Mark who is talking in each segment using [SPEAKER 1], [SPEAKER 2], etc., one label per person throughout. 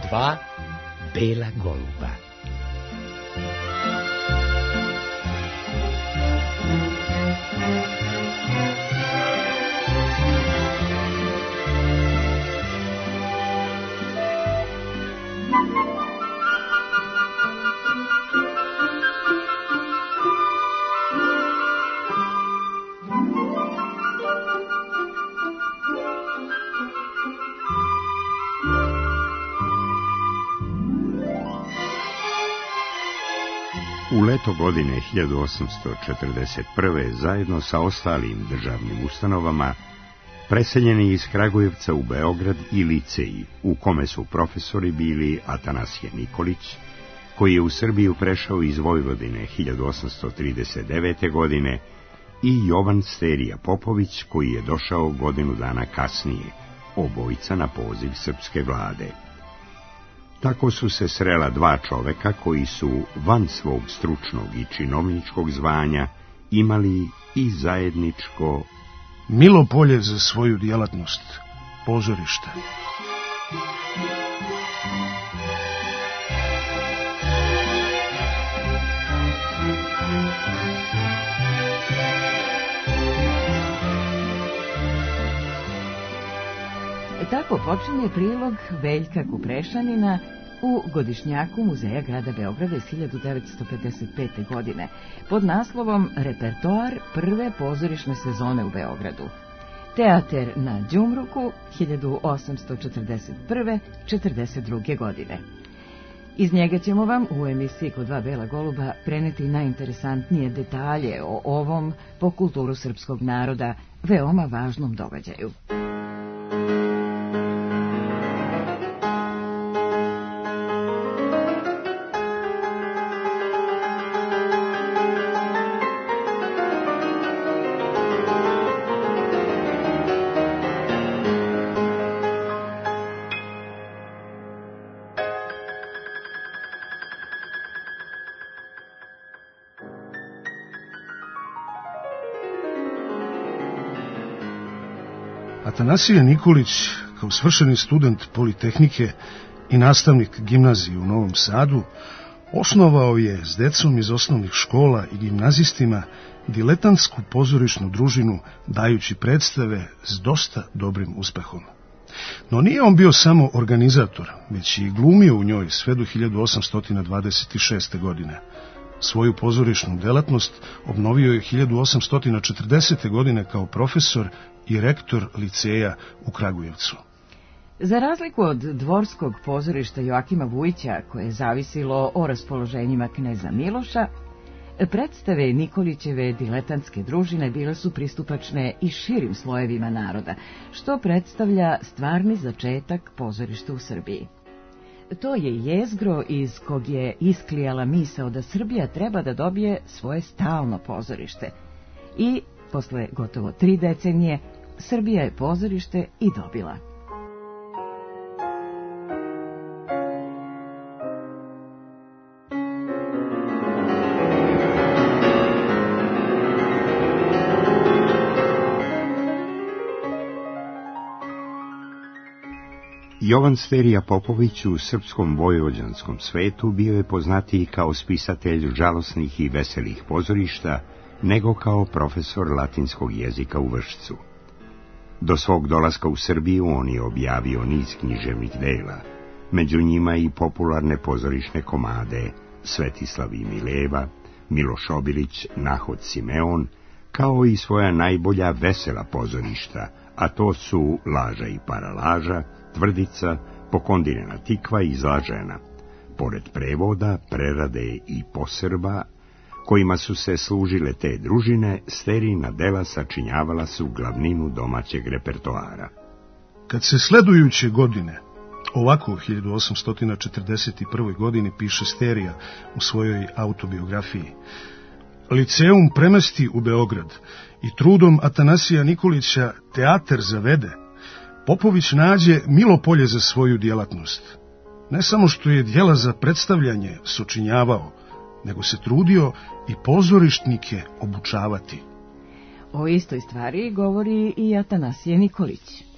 [SPEAKER 1] Dva bela goluba.
[SPEAKER 2] U leto godine 1841. zajedno sa ostalim državnim ustanovama preseljeni iz Kragujevca u Beograd i liceji, u kome su profesori bili Atanasije Nikolić, koji je u Srbiju prešao iz Vojvodine 1839. godine, i Jovan Sterija Popović, koji je došao godinu dana kasnije, obojica na poziv srpske vlade. Tako su se srela dva čoveka koji su van svog stručnog i činovničkog zvanja imali i zajedničko
[SPEAKER 3] milo polje za svoju djelatnost, pozorište.
[SPEAKER 4] Tako počinje prilog Veljka Kuprešanina u godišnjaku Muzeja grada Beograda iz 1955. godine pod naslovom Repertoar prve pozorišne sezone u Beogradu. Teater na Đumruku 1841-42. godine. Iz njega ćemo vam u emisiji Kod dva bela goluba preneti najinteresantnije detalje o ovom po kulturu srpskog naroda veoma važnom događaju.
[SPEAKER 3] Atanasije Nikolić, kao svršeni student Politehnike i nastavnik gimnazije u Novom Sadu, osnovao je s decom iz osnovnih škola i gimnazistima diletantsku pozorišnu družinu, dajući predstave s dosta dobrim uspehom. No nije on bio samo organizator, već i glumio u njoj sve do 1826. godine. Svoju pozorišnu delatnost obnovio je 1840. godine kao profesor i rektor liceja u Kragujevcu.
[SPEAKER 4] Za razliku od dvorskog pozorišta Joakima Vujića, koje je zavisilo o raspoloženjima kneza Miloša, predstave Nikolićeve diletantske družine bile su pristupačne i širim slojevima naroda, što predstavlja stvarni začetak pozorišta u Srbiji. To je jezgro iz kog je isklijala misao da Srbija treba da dobije svoje stalno pozorište. I, posle gotovo 3 decenije, Srbija je pozorište i dobila.
[SPEAKER 2] Jovan Sterija Popović u srpskom vojvođanskom svetu bio je poznatiji kao spisatelj žalosnih i veselih pozorišta, nego kao profesor latinskog jezika u Vršcu. Do svog dolaska u Srbiju on je objavio niz književnih dela, među njima i popularne pozorišne komade Svetislav i Mileva, Miloš Obilić, Nahod Simeon, kao i svoja najbolja vesela pozorišta, a to su Laža i paralaža, Tvrdica, Pokondirena tikva i Zlažena, pored prevoda, prerade i posrba, kojima su se služile te družine, Sterijina dela sačinjavala su glavninu domaćeg repertoara.
[SPEAKER 3] Kad se sledujuće godine, ovako u 1841. godini piše Sterija u svojoj autobiografiji, liceum premesti u Beograd i trudom Atanasija Nikolića teatar zavede, Popović nađe milo polje za svoju djelatnost. Ne samo što je djela za predstavljanje sočinjavao, nego se trudio i pozorišnike obučavati.
[SPEAKER 4] O istoj stvari govori i Atanasije Nikolić.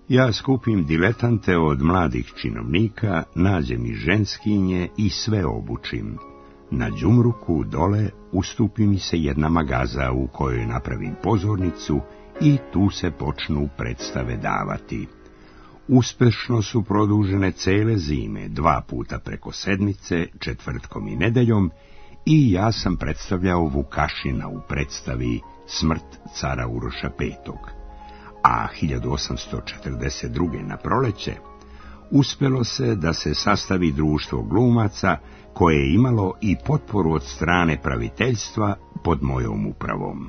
[SPEAKER 2] Ja skupim diletante od mladih činovnika, nađem i ženskinje i sve obučim. Na đumruku dole ustupi mi se jedna magaza u kojoj napravim pozornicu i tu se počnu predstave davati. Uspešno su produžene cele zime, 2 puta preko sedmice, četvrtkom i nedeljom, i ja sam predstavljao Vukašina u predstavi Smrt cara Uroša V. A 1842. na proleće uspelo se da se sastavi društvo glumaca koje je imalo i potporu od strane praviteljstva pod mojom upravom.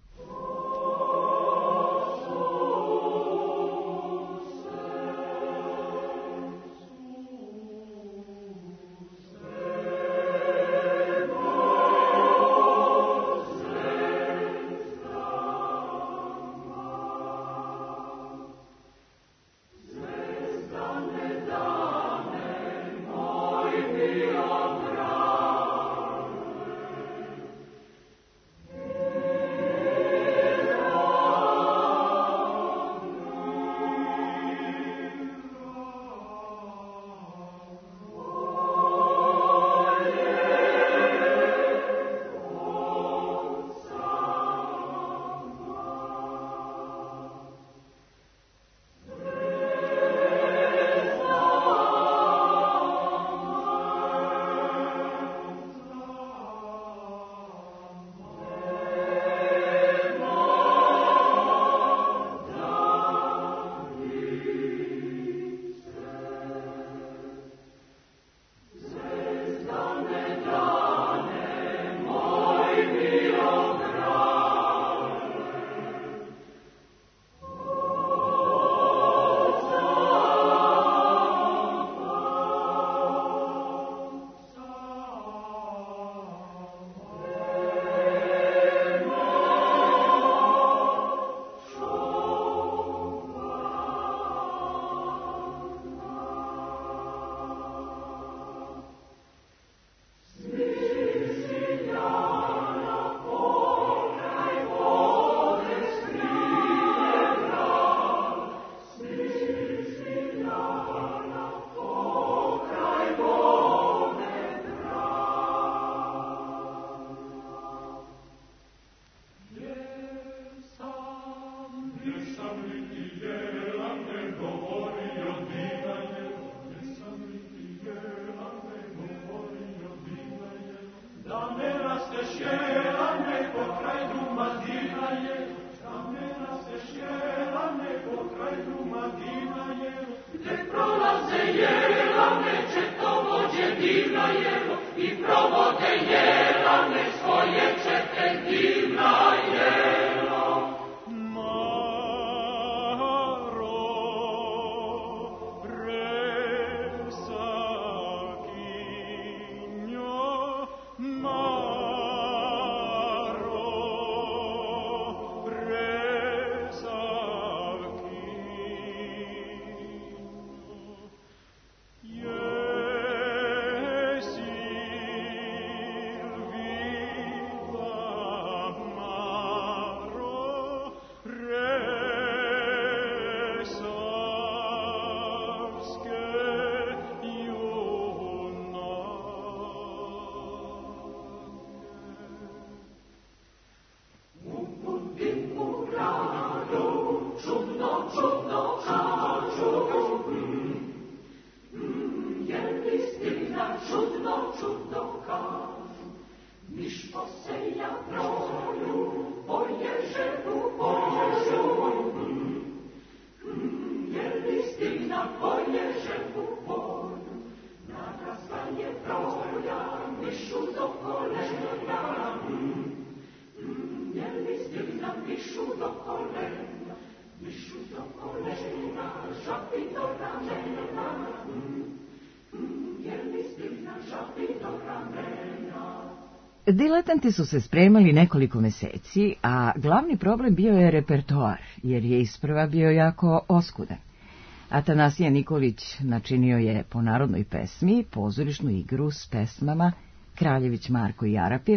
[SPEAKER 4] Diletanti su se spremali nekoliko meseci, a glavni problem bio je repertoar, jer je isprva bio jako oskudan. Atanasije Nikolić načinio je po narodnoj pesmi pozorišnu igru s pesmama Kraljević Marko i Arapin,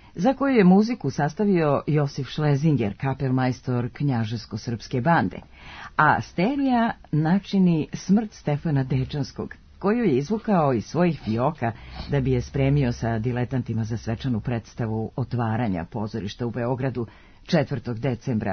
[SPEAKER 4] za koju je muziku sastavio Josif Šlezinger, kapelmajstor knjažesko-srpske bande, a sterija načini Smrt Stefana Dečanskog, koju je izvukao iz svojih fioka da bi je spremio sa diletantima za svečanu predstavu otvaranja pozorišta u Beogradu 4. decembra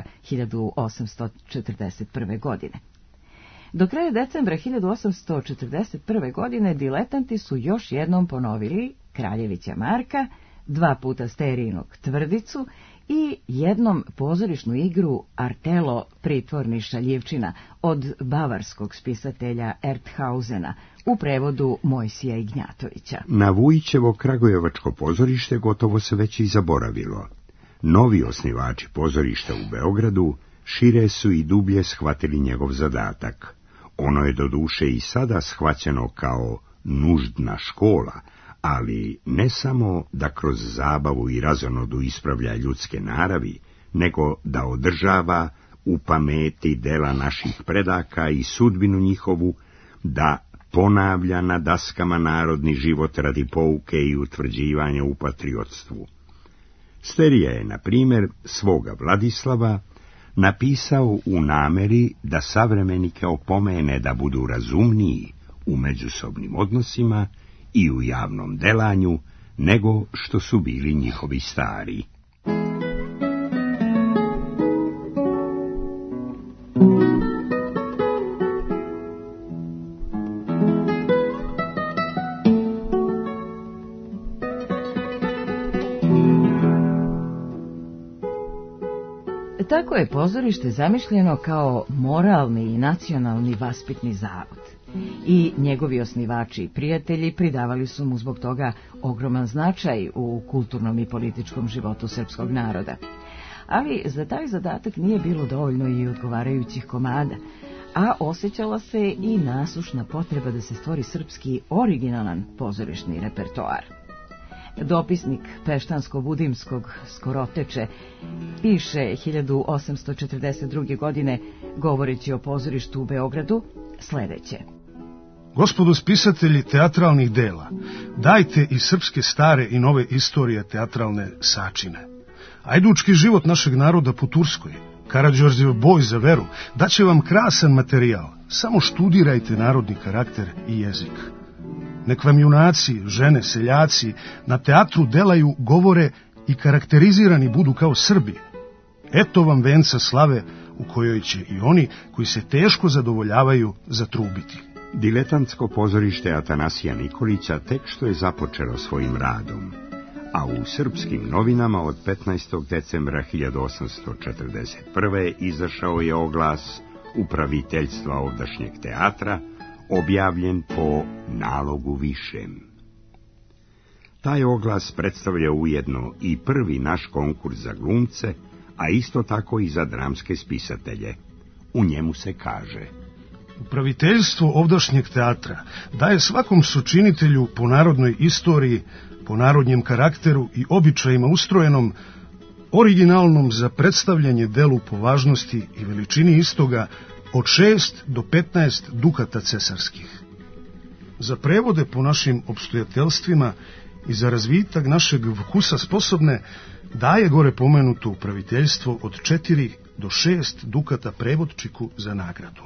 [SPEAKER 4] 1841. godine. Do kraja decembra 1841. godine diletanti su još jednom ponovili Kraljevića Marka, 2 puta sterijinog Tvrdicu i jednom pozorišnu igru Artelo pritvorni šaljivčina od bavarskog spisatelja Erthausena u prevodu Mojsija Ignjatovića.
[SPEAKER 2] Na Vujićevo kragujevačko pozorište gotovo se već i zaboravilo. Novi osnivači pozorišta u Beogradu šire su i dublje shvatili njegov zadatak. Ono je doduše i sada shvaćeno kao nuždna škola, ali ne samo da kroz zabavu i razonodu ispravlja ljudske naravi, nego da održava u pameti dela naših predaka i sudbinu njihovu, da ponavlja na daskama narodni život radi pouke i utvrđivanja u patriotstvu. Sterija je, na primjer, svoga Vladislava napisao u nameri da savremenike opomene da budu razumniji u međusobnim odnosima i u javnom delanju nego što su bili njihovi stari.
[SPEAKER 4] Tako je pozorište zamišljeno kao moralni i nacionalni vaspitni zavod. I njegovi osnivači i prijatelji pridavali su mu zbog toga ogroman značaj u kulturnom i političkom životu srpskog naroda. Ali za taj zadatak nije bilo dovoljno i odgovarajućih komada, a osjećala se i nasušna potreba da se stvori srpski originalan pozorišni repertoar. Dopisnik Peštansko-Budimskog Skoroteče piše 1842. godine, govoreći o pozorištu u Beogradu, sljedeće.
[SPEAKER 3] Gospodo spisatelji teatralnih dela, dajte i srpske stare i nove istorije teatralne sačine. Ajdučki život našeg naroda po Turskoj, Karađorđev boj za veru, daće vam krasan materijal, samo študirajte narodni karakter i jezik. Nek vam junaci, žene, seljaci na teatru delaju, govore i karakterizirani budu kao Srbi. Eto vam venca slave u kojoj će i oni koji se teško zadovoljavaju zatrubiti.
[SPEAKER 2] Diletantsko pozorište Atanasija Nikolića tek što je započelo svojim radom, a u Srpskim novinama od 15. decembra 1841. izašao je oglas upraviteljstva ovdašnjeg teatra, objavljen po nalogu višem. Taj oglas predstavlja ujedno i prvi naš konkurs za glumce, a isto tako i za dramske spisatelje. U njemu se kaže:
[SPEAKER 3] Upraviteljstvo ovdašnjeg teatra daje svakom sučinitelju po narodnoj istoriji, po narodnjem karakteru i običajima ustrojenom, originalnom za predstavljanje delu po važnosti i veličini istoga, od 6 do 15 dukata cesarskih. Za prevode po našim obstojateljstvima i za razvitak našeg vkusa sposobne daje gore pomenuto upraviteljstvo od 4 do 6 dukata prevodčiku za nagradu.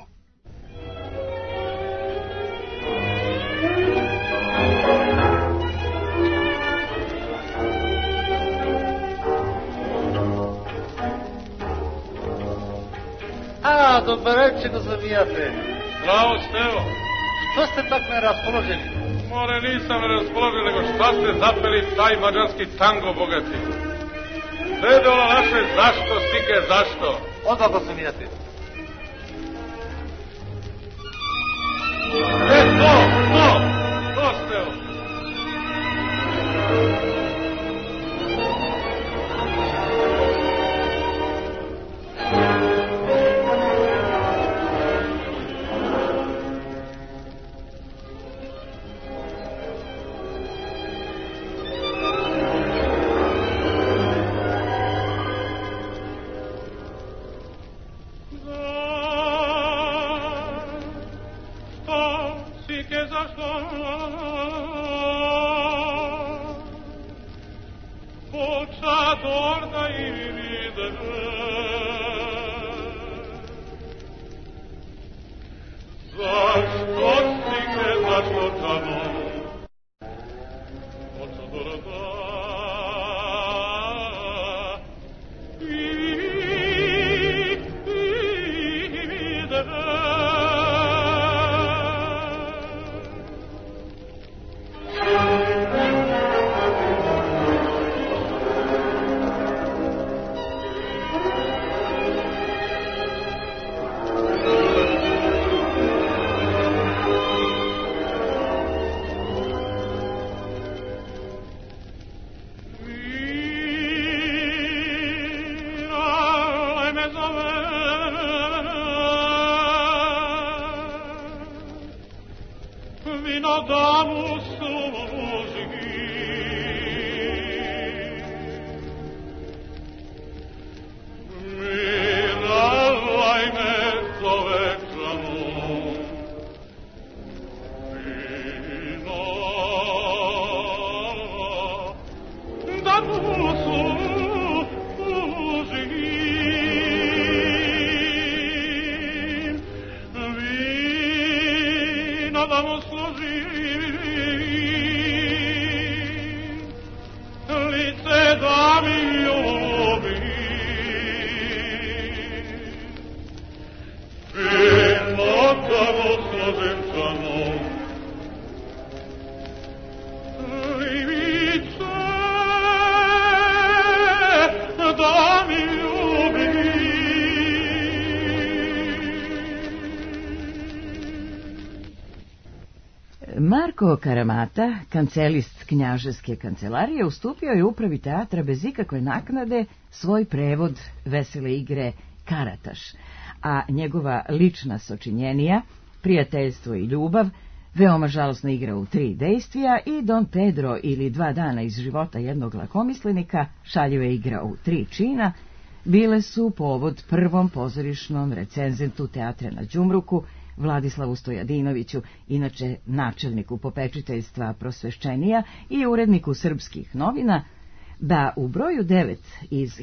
[SPEAKER 5] Dobar večer, zavijate.
[SPEAKER 6] Zdravo, Stevo.
[SPEAKER 5] Što ste tako neraspoloženi?
[SPEAKER 6] More, nisam neraspoložen, nego šta ste zapeli taj mađarski tango bogati? Dedolo naše, zašto, stike, zašto?
[SPEAKER 5] Odmah zavijate.
[SPEAKER 6] To, Stevo.
[SPEAKER 4] Marko Karamata, kancelist knjaževske kancelarije, ustupio je upravi teatra bez ikakve naknade svoj prevod vesele igre Karataš, a njegova lična sočinjenija, Prijateljstvo i ljubav, Veoma žalosna igra u 3 dejstvija i Don Pedro ili 2 dana iz života jednog lakomislenika, šaljiva igra u 3 čina, bile su povod prvom pozorišnom recenzentu teatra na Đumruku, Vladislavu Stojadinoviću, inače načelniku popečiteljstva Prosvešćenija i uredniku Srpskih novina, da u broju 9 iz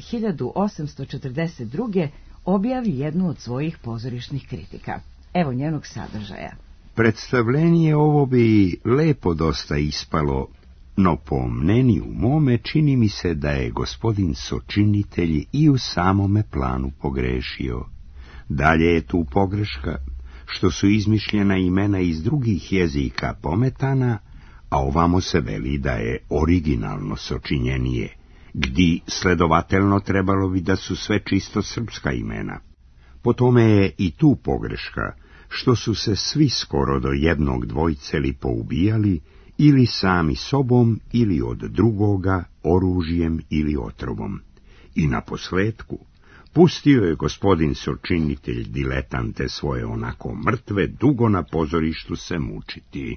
[SPEAKER 4] 1842. objavi jednu od svojih pozorišnih kritika. Evo njenog sadržaja.
[SPEAKER 2] Predstavljenje ovo bi lepo dosta ispalo, no po mnenju mome čini mi se da je gospodin sočinitelj i u samome planu pogrešio. Dalje je tu pogreška, što su izmišljena imena iz drugih jezika pometana, a ovamo se veli da je originalno sočinjenije, gdje sledovatelno trebalo bi da su sve čisto srpska imena. Po tome je i tu pogreška, što su se svi skoro do jednog dvojceli poubijali, ili sami sobom, ili od drugoga, oružjem ili otrovom. I na posletku, pustio je gospodin sočinitelj diletante svoje onako mrtve dugo na pozorištu se mučiti.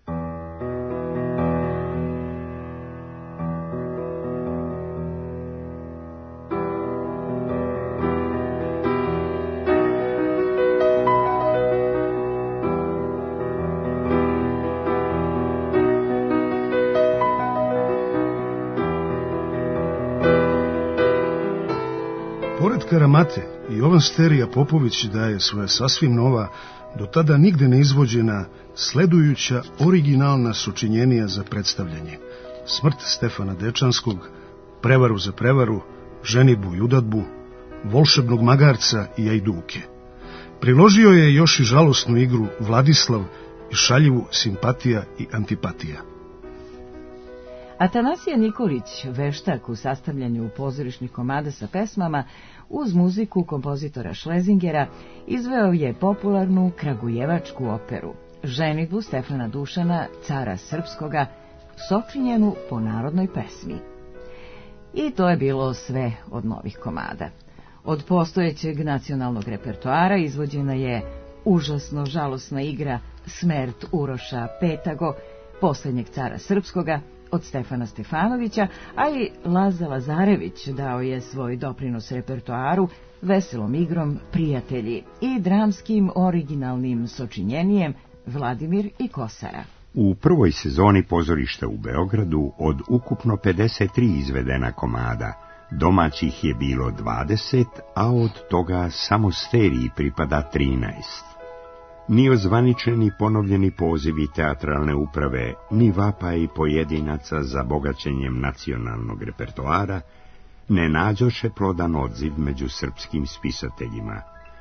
[SPEAKER 3] Pored Karamate, Jovan Sterija Popović daje svoja sasvim nova, do tada nigde ne izvođena, sledujuća originalna sočinjenija za predstavljanje: Smrt Stefana Dečanskog, Prevaru za prevaru, Ženidbu i udadbu, Volšebnog magarca i Ajduke. Priložio je još i žalosnu igru Vladislav i šaljivu Simpatija i antipatija.
[SPEAKER 4] Atanasije Nikolić, veštak u sastavljanju pozorišnih komada sa pesmama, uz muziku kompozitora Šlezingera, izveo je popularnu kragujevačku operu Ženidbu Stefana Dušana, cara srpskoga, sočinjenu po narodnoj pesmi. I to je bilo sve od novih komada. Od postojećeg nacionalnog repertoara izvođena je užasno žalosna igra Smert Uroša Petago, posljednjeg cara srpskoga, od Stefana Stefanovića, a i Laza Lazarević dao je svoj doprinos repertoaru veselom igrom Prijatelji i dramskim originalnim sočinjenijem Vladimir i Kosara.
[SPEAKER 2] U prvoj sezoni pozorišta u Beogradu od ukupno 53 izvedena komada, domaćih je bilo 20, a od toga samo Steriji pripada 13. Ni ozvaničeni ponovljeni pozivi teatralne uprave, ni vapaji pojedinaca za bogaćenjem nacionalnog repertoara ne nađoše plodan odziv među srpskim spisateljima.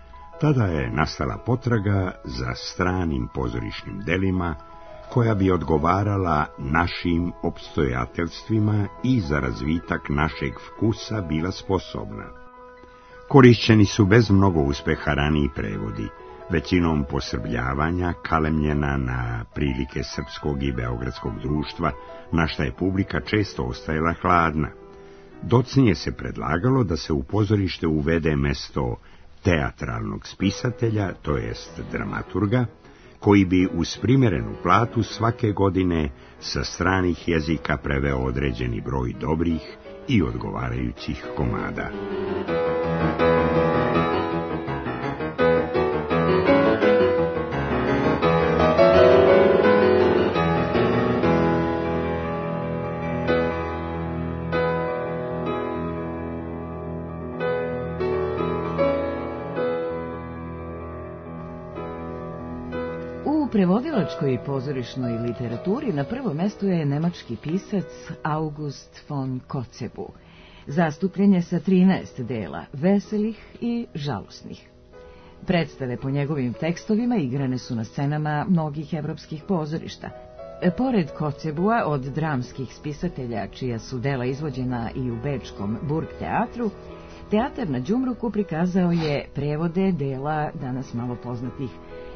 [SPEAKER 2] Tada je nastala potraga za stranim pozorišnim delima koja bi odgovarala našim opstojateljstvima i za razvitak našeg vkusa bila sposobna. Korišćeni su bez mnogo uspeha raniji prevodi, većinom posrbljavanja, kalemljena na prilike srpskog i beogradskog društva, na šta je publika često ostajala hladna. Docnije se predlagalo da se u pozorište uvede mesto teatralnog spisatelja, to jest dramaturga, koji bi uz primerenu platu svake godine sa stranih jezika preveo određeni broj dobrih i odgovarajućih komada.
[SPEAKER 4] U prevodilačkoj i pozorišnoj literaturi na prvom mestu je nemački pisac August von Kotzebue. Zastupljen je sa 13 dela, veselih i žalosnih. Predstave po njegovim tekstovima igrane su na scenama mnogih evropskih pozorišta. Pored Kotzebua, od dramskih spisatelja, čija su dela izvođena i u bečkom Burgteatru, Teatar na Đumruku prikazao je prevode dela danas malo poznatih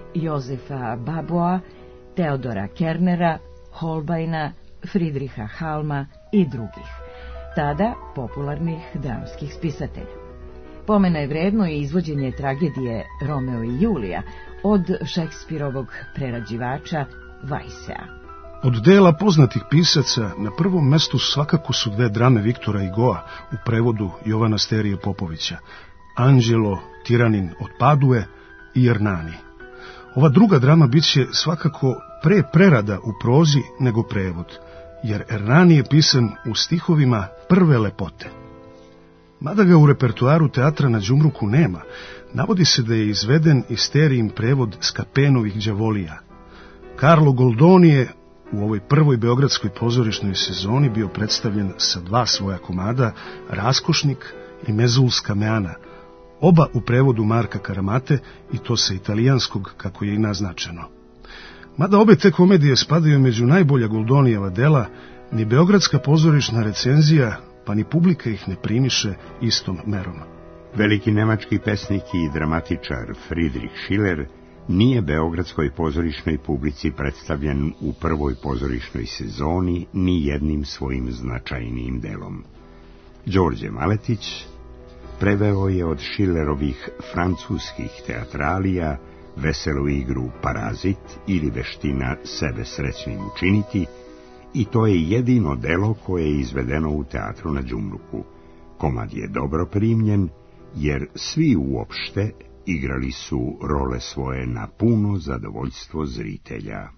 [SPEAKER 4] Jozefa Baboa, Teodora Kernera, Holbeina, Friedricha Halma i drugih, tada popularnih dramskih spisatelja. Pomena je vredno i izvođenje tragedije Romeo i Julija od Šekspirovog prerađivača Weissea.
[SPEAKER 3] Od dela poznatih pisaca na prvom mestu svakako su dve drame Viktora Hugoa u prevodu Jovana Sterije Popovića, Anđelo, tiranin od Padue i Ernani. Ova druga drama bit će svakako prerada u prozi nego prevod, jer Ernani je pisan u stihovima prve lepote. Mada ga u repertoaru Teatra na Đumruku nema, navodi se da je izveden i Sterijin prevod Skapenovih đavolija. Carlo Goldoni je u ovoj prvoj beogradskoj pozorišnoj sezoni bio predstavljen sa dva svoja komada, Raskošnik i Mezulska meana, oba u prevodu Marka Karamate i to sa italijanskog, kako je i naznačeno. Mada obe te komedije spadaju među najbolja Goldonijeva dela, ni beogradska pozorišna recenzija, pa ni publika ih ne primiše istom merom.
[SPEAKER 2] Veliki nemački pesnik i dramatičar Friedrich Schiller nije beogradskoj pozorišnoj publici predstavljen u prvoj pozorišnoj sezoni ni jednim svojim značajnijim delom. Đorđe Maletić preveo je od Schillerovih francuskih teatralija veselu igru Parazit ili Veština sebe srećnim učiniti, i to je jedino delo koje je izvedeno u Teatru na Đumruku. Komad je dobro primljen, jer svi uopšte igrali su role svoje na puno zadovoljstvo zritelja.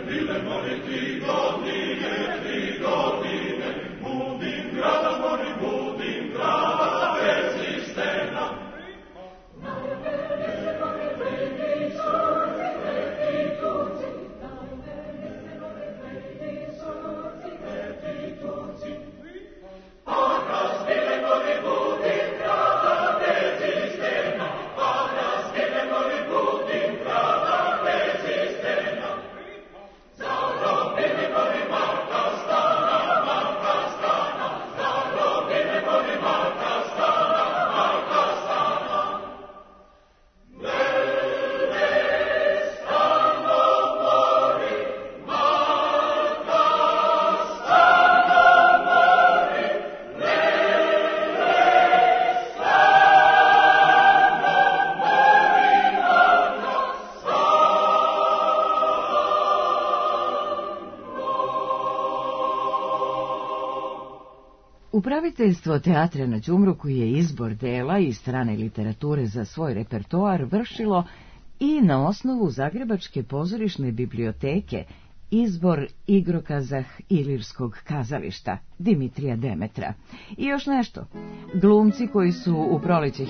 [SPEAKER 4] Upraviteljstvo teatra na Đumruku je izbor dela i strane literature za svoj repertoar vršilo i na osnovu Zagrebačke pozorišne biblioteke izbor igrokaza Ilirskog kazališta Dimitrija Demetra. I još nešto, glumci koji su u proleće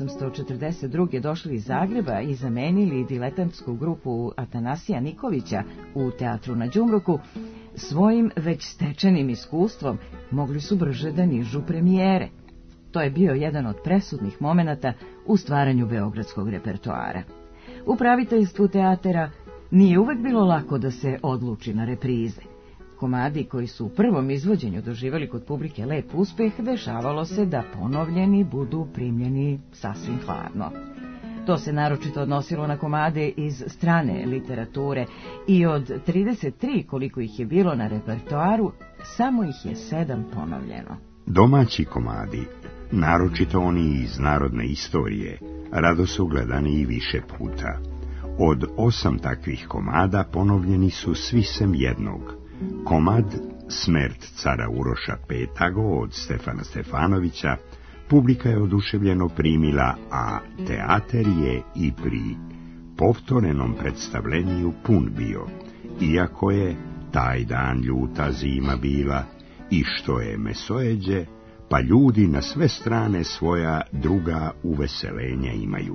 [SPEAKER 4] 1842. došli iz Zagreba i zamenili diletantsku grupu Atanasija Nikolića u teatru na Đumruku, svojim već stečenim iskustvom mogli su brže da nižu premijere. To je bio jedan od presudnih momenata u stvaranju beogradskog repertoara. Upraviteljstvu teatera nije uvek bilo lako da se odluči na reprize. Komadi koji su u prvom izvođenju doživjeli kod publike lep uspeh, dešavalo se da ponovljeni budu primljeni sasvim hladno. To se naročito odnosilo na komade iz strane literature i od 33 koliko ih je bilo na repertoaru, samo ih je 7 ponovljeno.
[SPEAKER 2] Domaći komadi, naročito oni iz narodne istorije, rado su gledani i više puta. Od 8 takvih komada ponovljeni su svi sem jednog. Komad Smrt cara Uroša V. od Stefana Stefanovića publika je oduševljeno primila, a teater je i pri povtorenom predstavljenju pun bio, iako je taj dan ljuta zima bila i što je mesojeđe, pa ljudi na sve strane svoja druga uveselenja imaju.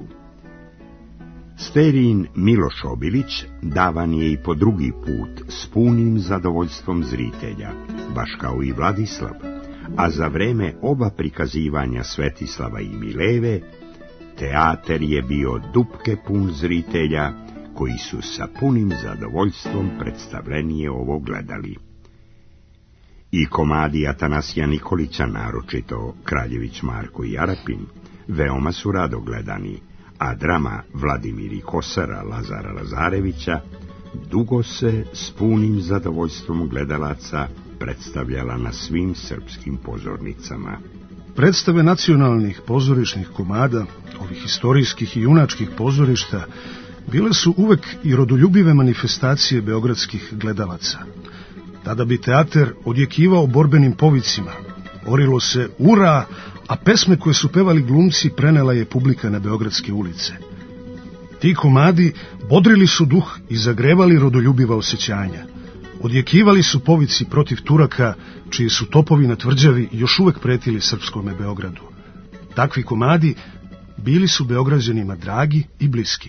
[SPEAKER 2] Sterin Miloš Obilić davan je i po drugi put s punim zadovoljstvom zritelja, baš kao i Vladislav, a za vreme oba prikazivanja Svetislava i Mileve, teater je bio dupke pun zritelja, koji su sa punim zadovoljstvom predstavljenje ovo gledali. I komadi Atanasija Nikolića, naročito Kraljević Marko i Arapin, veoma su rado gledani, a drama Vladimir i Kosara Lazara Lazarevića dugo se s punim zadovoljstvom gledalaca predstavljala na svim srpskim pozornicama.
[SPEAKER 3] Predstave nacionalnih pozorišnih komada, ovih istorijskih i junačkih pozorišta, bile su uvek i rodoljubive manifestacije beogradskih gledalaca. Tada bi teater odjekivao borbenim povicima, orilo se ura, a pesme koje su pevali glumci prenela je publika na beogradske ulice. Ti komadi bodrili su duh i zagrevali rodoljubiva osjećanja. Odjekivali su povici protiv Turaka, čiji su topovi na tvrđavi još uvek pretili srpskome Beogradu. Takvi komadi bili su Beograđanima dragi i bliski.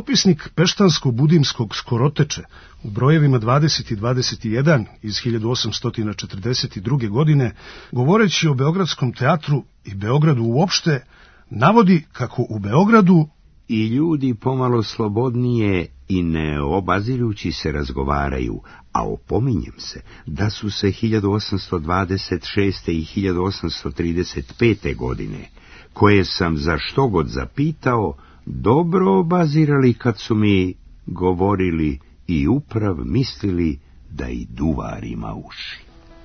[SPEAKER 3] Zapisnik Peštansko-Budimskog skoroteče u brojevima 20 i 21 iz 1842. godine, govoreći o Beogradskom teatru i Beogradu uopšte, navodi kako u Beogradu
[SPEAKER 2] i ljudi pomalo slobodnije i ne obazirući se razgovaraju, a opominjem se da su se 1826. i 1835. godine, koje sam za što god zapitao, dobro obazirali kad su mi govorili i uprav mislili da i duvar ima uši.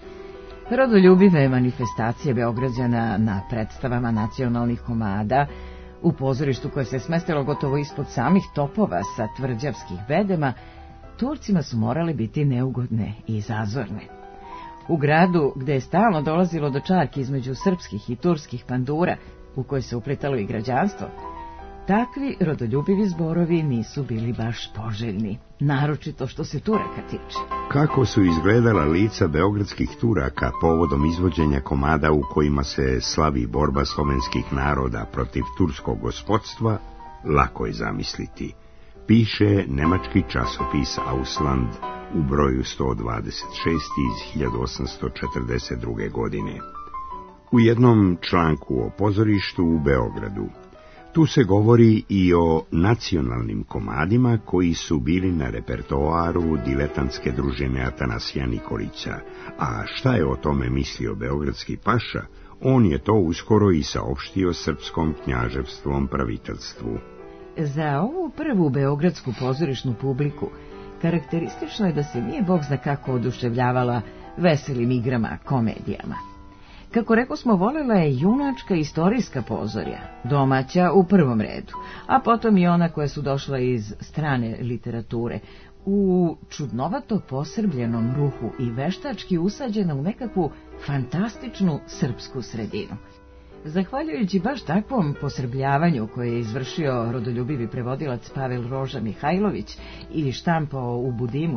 [SPEAKER 4] Rodoljubive manifestacije Beograđana na predstavama nacionalnih komada, u pozorištu koje se smestilo gotovo ispod samih topova sa tvrđavskih bedema, Turcima su morale biti neugodne i zazorne. U gradu, gde je stalno dolazilo do čarki između srpskih i turskih pandura, u koje se uplitalo i građanstvo, takvi rodoljubivi zborovi nisu bili baš poželjni, naročito što se Turaka tiče.
[SPEAKER 2] Kako su izgledala lica beogradskih Turaka povodom izvođenja komada u kojima se slavi borba slovenskih naroda protiv turskog gospodstva, lako je zamisliti. Piše nemački časopis Ausland u broju 126 iz 1842. godine. U jednom članku o pozorištu u Beogradu. Tu se govori i o nacionalnim komadima koji su bili na repertoaru diletantske družine Atanasija Nikolića, a šta je o tome mislio beogradski paša, on je to uskoro i saopštio srpskom knjaževstvom praviteljstvu.
[SPEAKER 4] Za ovu prvu beogradsku pozorišnu publiku karakteristično je da se nije bog zna kako oduševljavala veselim igrama, komedijama. Kako rekosmo, volela je junačka istorijska pozorja, domaća u prvom redu, a potom i ona koja su došla iz strane literature, u čudnovato posrbljenom ruhu i veštački usađena u nekakvu fantastičnu srpsku sredinu. Zahvaljujući baš takvom posrbljavanju koje je izvršio rodoljubivi prevodilac Pavel Roža Mihajlović i štampao u Budimu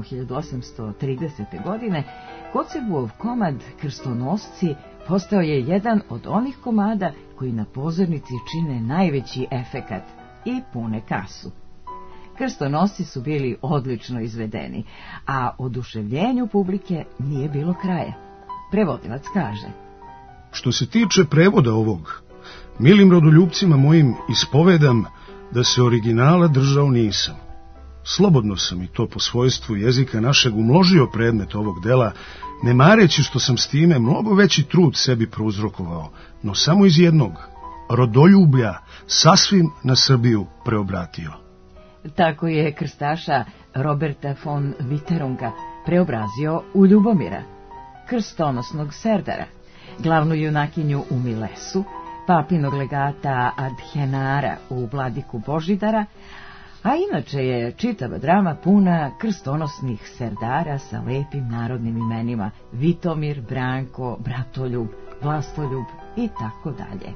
[SPEAKER 4] 1830. godine, Kocebuov komad Krstonosci postao je jedan od onih komada koji na pozornici čine najveći efekat i pune kasu. Krstonosci su bili odlično izvedeni, a oduševljenju publike nije bilo kraja. Prevodilac kaže:
[SPEAKER 3] Što se tiče prevoda ovog, milim rodoljupcima mojim ispovedam da se originala držao nisam. Slobodno sam i to po svojstvu jezika našeg umnožio predmet ovog dela, ne mareći što sam s time mnogo veći trud sebi prouzrokovao, no samo iz jednog, rodoljublja, sasvim na Srbiju preobratio.
[SPEAKER 4] Tako je krstaša Roberta von Witterunga preobrazio u Ljubomira, krstonosnog serdara, glavnu junakinju u Milesu, papinog legata Adhenara u Vladiku Božidara, a inače je čitava drama puna krstonosnih serdara sa lepim narodnim imenima Vitomir, Branko, Bratoljub, Vlastoljub i tako dalje.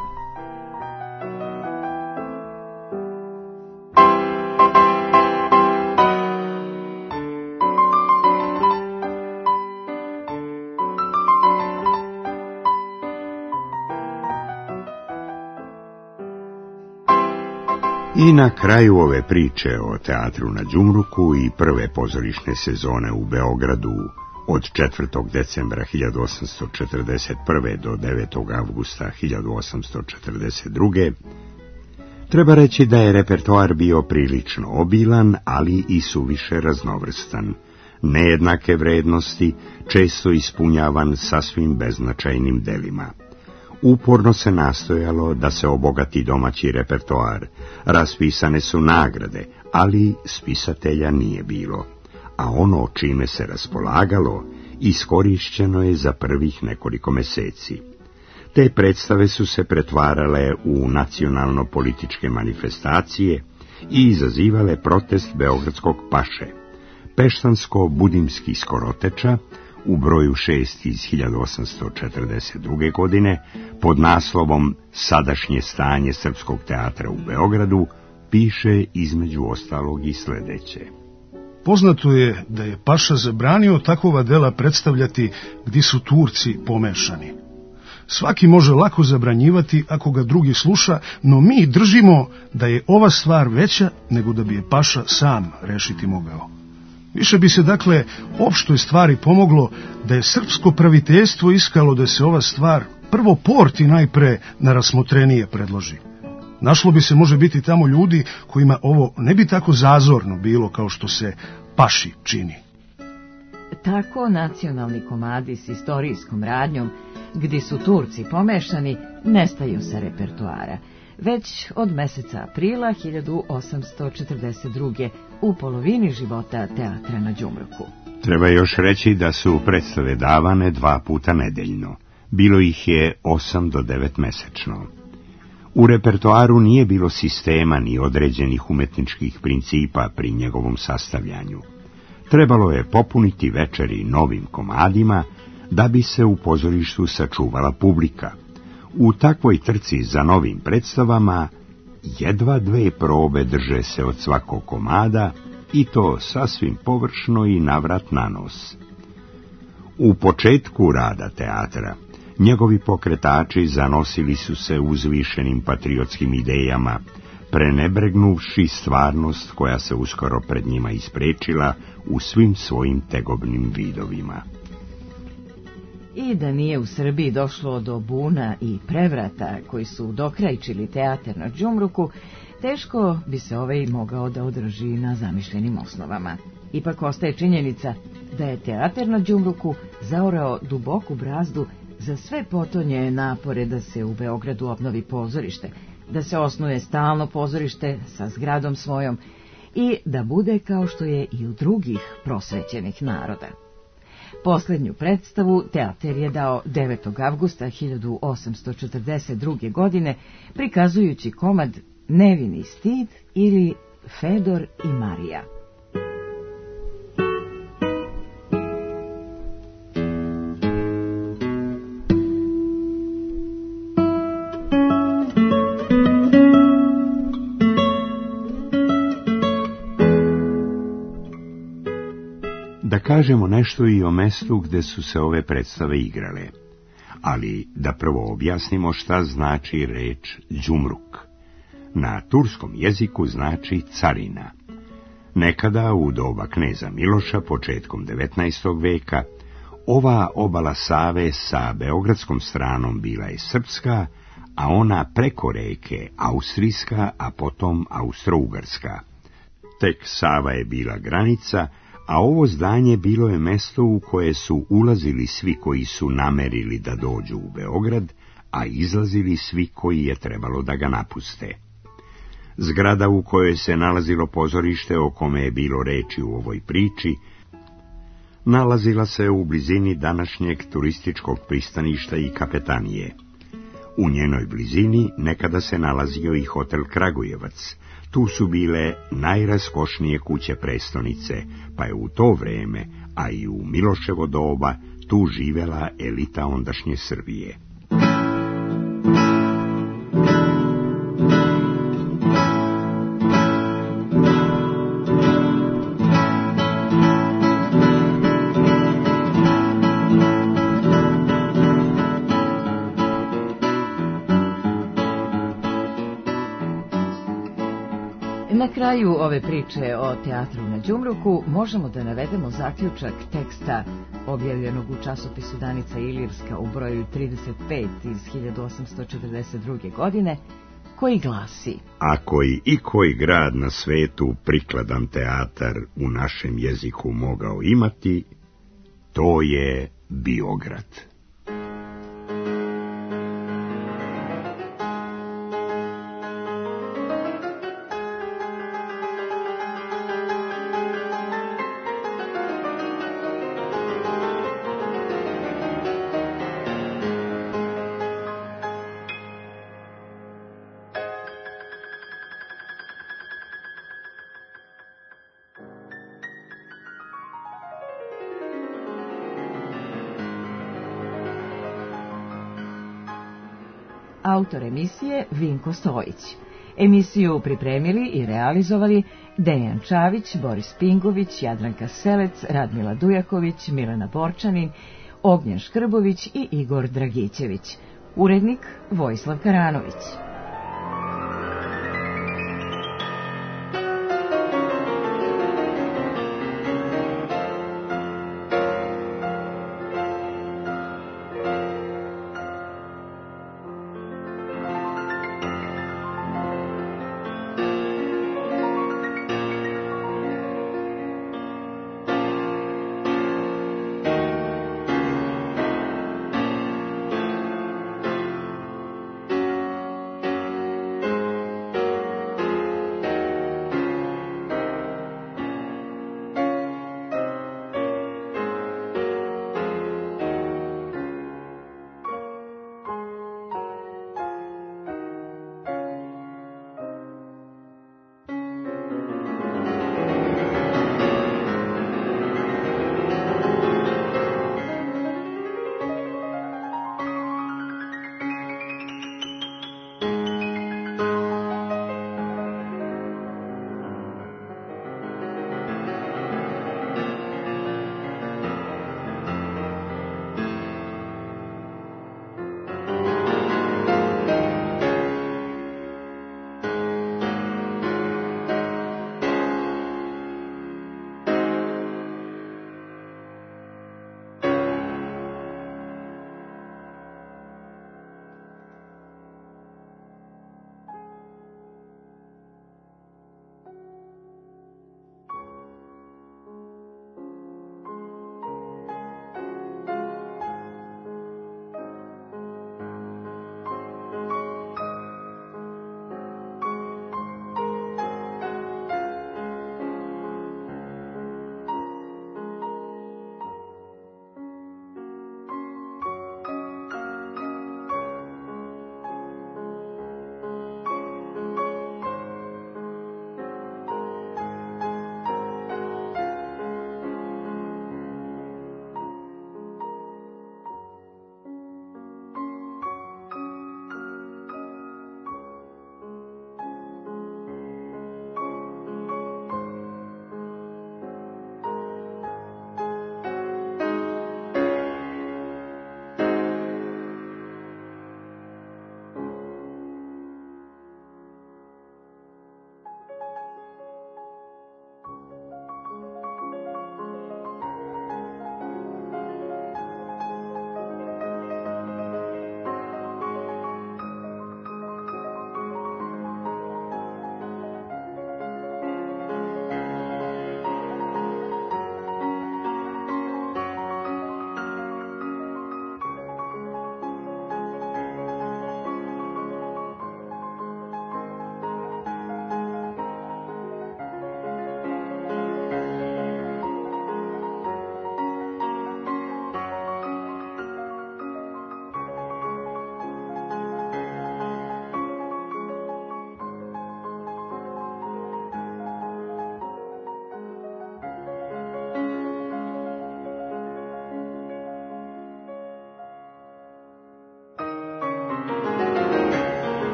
[SPEAKER 2] I na kraju ove priče o teatru na Đumruku i prve pozorišne sezone u Beogradu od 4. decembra 1841. do 9. avgusta 1842. treba reći da je repertoar bio prilično obilan, ali i suviše raznovrstan. Nejednake vrednosti, često ispunjavan sasvim beznačajnim delima. Uporno se nastojalo da se obogati domaći repertoar, raspisane su nagrade, ali spisatelja nije bilo, a ono čime se raspolagalo iskorišćeno je za prvih nekoliko meseci. Te predstave su se pretvarale u nacionalno-političke manifestacije i izazivale protest beogradskog paše. Peštansko-budimski skoroteča u broju 6 iz 1842. godine pod naslovom Sadašnje stanje srpskog teatra u Beogradu piše između ostalog i sledeće.
[SPEAKER 3] Poznato je da je paša zabranio takova dela predstavljati gdje su Turci pomešani. svaki može lako zabranjivati ako ga drugi sluša, no mi držimo da je ova stvar veća nego da bi je paša sam rešiti mogao. Više bi se, dakle, opštoj stvari pomoglo da je srpsko praviteljstvo iskalo da se ova stvar prvo porti najpre na rasmotrenije predloži. Našlo bi se, može biti, tamo ljudi kojima ovo ne bi tako zazorno bilo kao što se paši čini.
[SPEAKER 4] Tako nacionalni komadi s istorijskom radnjom, gdje su Turci pomešani, nestaju sa repertoara, već od meseca aprila 1842. u polovini života Teatra na Đumruku.
[SPEAKER 2] Treba još reći da su predstave davane 2 puta nedeljno. Bilo ih je 8 do 9 mesečno. U repertoaru nije bilo sistema ni određenih umetničkih principa pri njegovom sastavljanju. Trebalo je popuniti večeri novim komadima da bi se u pozorištu sačuvala publika. U takvoj trci za novim predstavama jedva 2 probe drže se od svakog komada i to sasvim površno i navrat na nos. U početku rada teatra njegovi pokretači zanosili su se uzvišenim patriotskim idejama, prenebregnuvši stvarnost koja se uskoro pred njima isprečila u svim svojim tegobnim vidovima.
[SPEAKER 4] I da nije u Srbiji došlo do buna i prevrata koji su dokrajčili teatar na Đumruku, teško bi se ovaj mogao da održi na zamišljenim osnovama. Ipak ostaje činjenica da je teatar na Đumruku zaorao duboku brazdu za sve potonje napore da se u Beogradu obnovi pozorište, da se osnuje stalno pozorište sa zgradom svojom i da bude kao što je i u drugih prosvećenih naroda. Posljednju predstavu teatar je dao 9. avgusta 1842. godine, prikazujući komad Nevini stid ili Fedor i Marija.
[SPEAKER 2] Da kažemo nešto i o mestu gde su se ove predstave igrale, ali da prvo objasnimo šta znači reč Đumruk. Na turskom jeziku znači carina. Nekada, u doba kneza Miloša, početkom 19. veka, ova obala Save sa beogradskom stranom bila je srpska, a ona preko reke austrijska, a potom austrougarska. Tek Sava je bila granica, a ovo zdanje bilo je mesto u koje su ulazili svi koji su namerili da dođu u Beograd, a izlazili svi koji je trebalo da ga napuste. Zgrada u kojoj se nalazilo pozorište, o kome je bilo reči u ovoj priči, nalazila se u blizini današnjeg turističkog pristaništa i kapetanije. U njenoj blizini nekada se nalazio i hotel Kragujevac. Tu su bile najraskošnije kuće prestonice, pa je u to vreme, a i u Miloševo doba, tu živela elita ondašnje Srbije.
[SPEAKER 4] Na kraju ove priče o teatru na Đumruku možemo da navedemo zaključak teksta objavljenog u časopisu Danica Ilirska u broju 35 iz 1842. godine, koji glasi:
[SPEAKER 2] Ako i koji grad na svetu prikladan teatar u našem jeziku mogao imati, to je Biograd.
[SPEAKER 4] Autor emisije Vinko Stojić. Emisiju pripremili i realizovali Dejan Čavić, Boris Pingović, Jadranka Selec, Radmila Dujaković, Milena Borčanin, Ognjen Škrbović i Igor Dragićević. Urednik Vojislav Karanović.